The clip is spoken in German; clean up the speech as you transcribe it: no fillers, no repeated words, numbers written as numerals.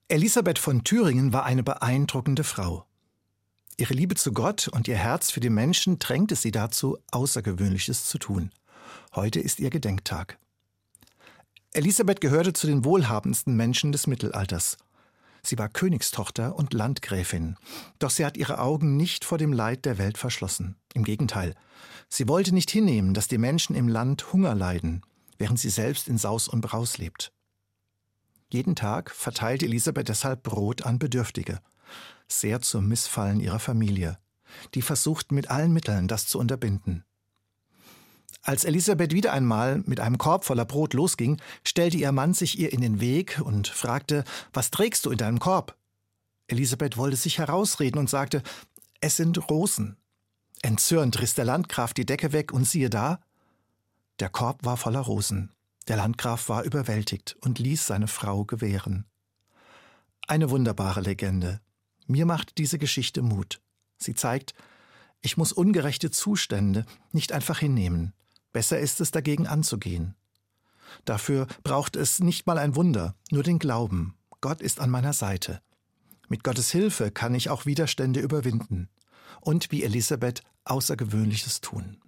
Elisabeth von Thüringen war eine beeindruckende Frau. Ihre Liebe zu Gott und ihr Herz für die Menschen drängte sie dazu, Außergewöhnliches zu tun. Heute ist ihr Gedenktag. Elisabeth gehörte zu den wohlhabendsten Menschen des Mittelalters. Sie war Königstochter und Landgräfin, doch sie hat ihre Augen nicht vor dem Leid der Welt verschlossen. Im Gegenteil, sie wollte nicht hinnehmen, dass die Menschen im Land Hunger leiden, während sie selbst in Saus und Braus lebt. Jeden Tag verteilte Elisabeth deshalb Brot an Bedürftige, sehr zum Missfallen ihrer Familie. Die versuchten mit allen Mitteln, das zu unterbinden. Als Elisabeth wieder einmal mit einem Korb voller Brot losging, stellte ihr Mann sich ihr in den Weg und fragte: »Was trägst du in deinem Korb?« Elisabeth wollte sich herausreden und sagte: »Es sind Rosen.« Entzürnt riss der Landgraf die Decke weg und siehe da, der Korb war voller Rosen. Der Landgraf war überwältigt und ließ seine Frau gewähren. Eine wunderbare Legende. Mir macht diese Geschichte Mut. Sie zeigt, ich muss ungerechte Zustände nicht einfach hinnehmen. Besser ist es, dagegen anzugehen. Dafür braucht es nicht mal ein Wunder, nur den Glauben. Gott ist an meiner Seite. Mit Gottes Hilfe kann ich auch Widerstände überwinden und wie Elisabeth Außergewöhnliches tun.